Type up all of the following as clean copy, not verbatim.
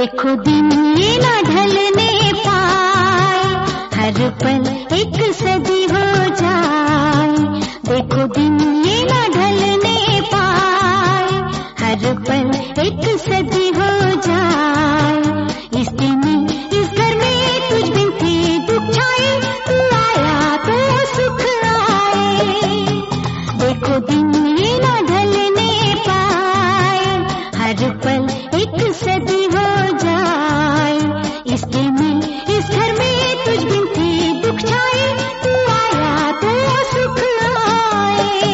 देखो दिन ये न ढलने पाए, हर पल एक सदी हो जाए। देखो दिन ये न ढलने पाए, हर पल एक सदी हो जाए। इस दिन इस घर में तुझ बिन थे दुख छाए, तू आया तो सुख आए। देखो दिन ये न ढलने पाए, हर पल एक सदी हो जाए। इस दिन इस घर में तुझ बिन थे दुख छाए, तू आया तो सुख आए।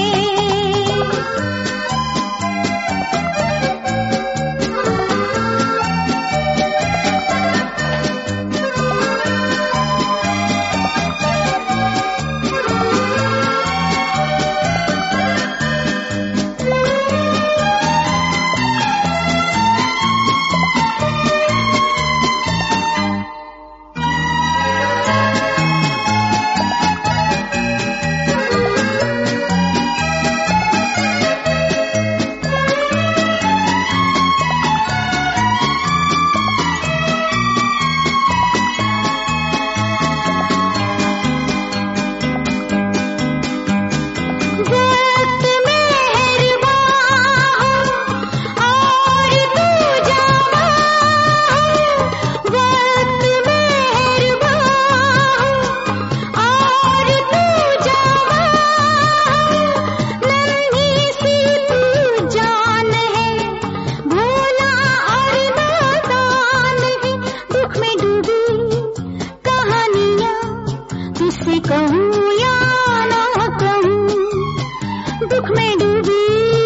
कहूँ या ना कहूँ, दुख में डूबी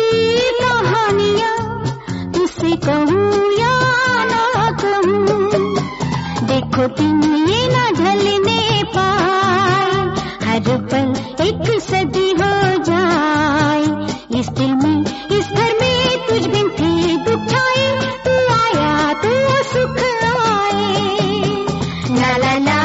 कहानियाँ तुझसे कहूँ या ना कहूँ। देखो दिन ये न ढलने पाए, हर पल एक सदी हो जाए। इस दिल में इस घर में तुझ बिन थे दुख छाए, तू आया तो सुख आए। ला ला ला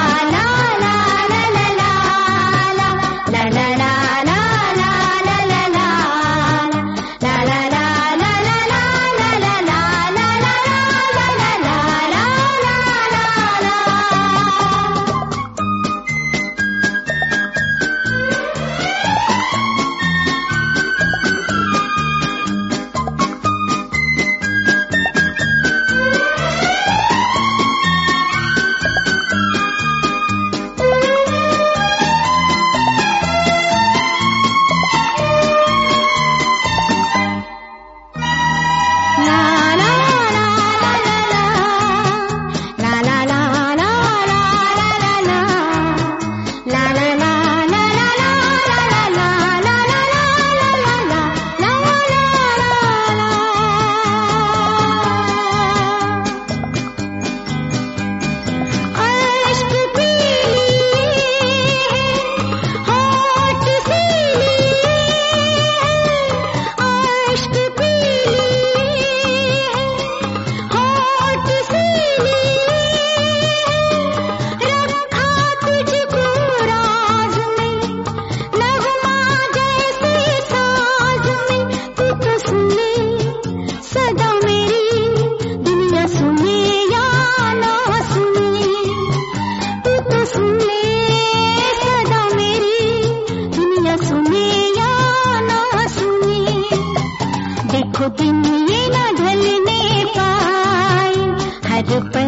दिन ये न ढलने पाए, हर पल